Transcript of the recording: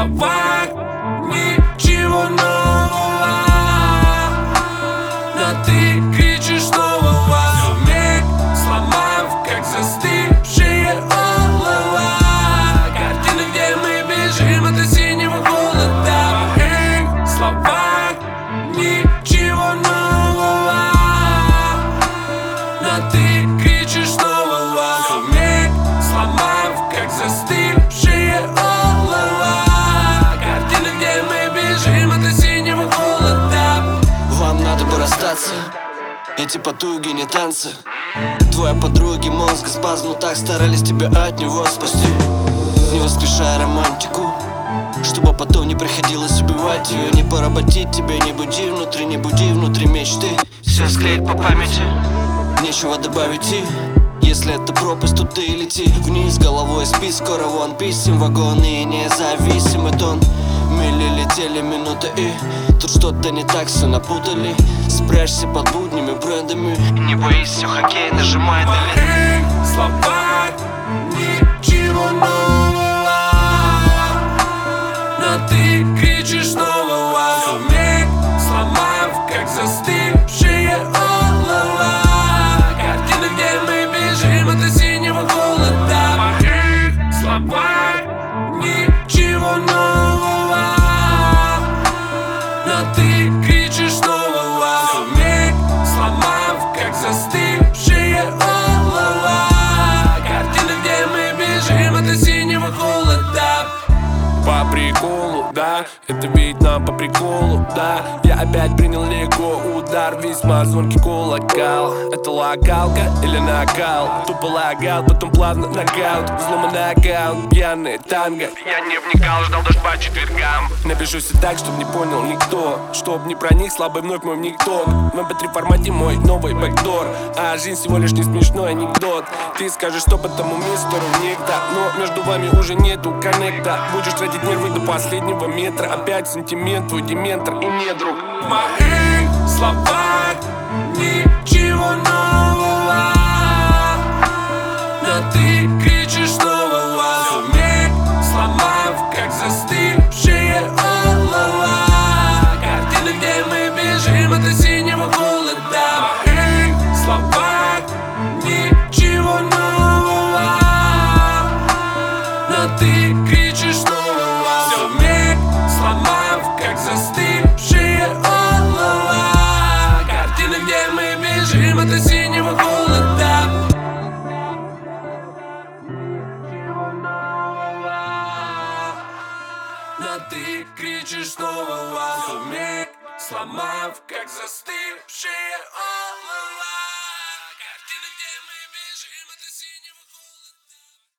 словах ничего нового, но ты кричишь нового. Всё миг сломав, как застывшие олова. Картины, где мы бежим от осеннего холода. В их словах ничего нового, но ты кричишь нового. Всё миг сломав, как застывшие олова. Картины, где мы бежим от осеннего холода. Вам надо бы расстаться, эти потуги не танцы. Твои подруги мозг спазм, так старались тебя от него спасти. Не воскрешай романтику, чтобы потом не приходилось убивать ее. Не поработить тебя, не буди внутри мечты. Все склеить по памяти, нечего добавить и если это пропасть, то ты лети вниз головой, спи, скоро вон писем вагоны и независимый тон. Мили летели минуты и тут что-то не так, все напутали. Спрячься под будними брендами, не боись, все хоккей, нажимай далее. В их словах ничего нового, но ты кричишь нового. Всё миг сломав, как застывшие олова. Картины, где мы бежим от осеннего холода. В их словах ничего нового, но ты кричишь нового. Всё миг сломав, как застывшие олова. Картины, где мы бежим от осеннего холода. По приколу, да, это ведь нам по приколу, да. Я опять принял легко удар, весьма звонкий колокол. Это локалка или накал? Тупо лагал, потом плавно нокаут. Взломанный аккаунт, пьяный танго. Я не вникал, ждал дождь по четвергам. Напишу все так, чтоб не понял никто, чтоб не проник слабый вновь мой никто. В MP3 формате мой новый бэкдор, а жизнь всего лишь не смешной анекдот. Ты скажешь, что по тому мистеру некто, но между вами уже нету коннекта. Будешь тратить нервы до последнего метра. Опять сантимент, твой дементор и не друг. В моих словах ничего нового, но ты кричишь нового. Всё миг сломав, как застывшие олова. Картины, где мы бежим от осеннего холода. В моих словах ничего нового, но ты кричишь нового. Всё миг сломав, как застывшие олова. Картины, где мы бежим от осеннего холода. Ничего нового, но ты кричишь нового. Всё миг сломав, как застывшие олова.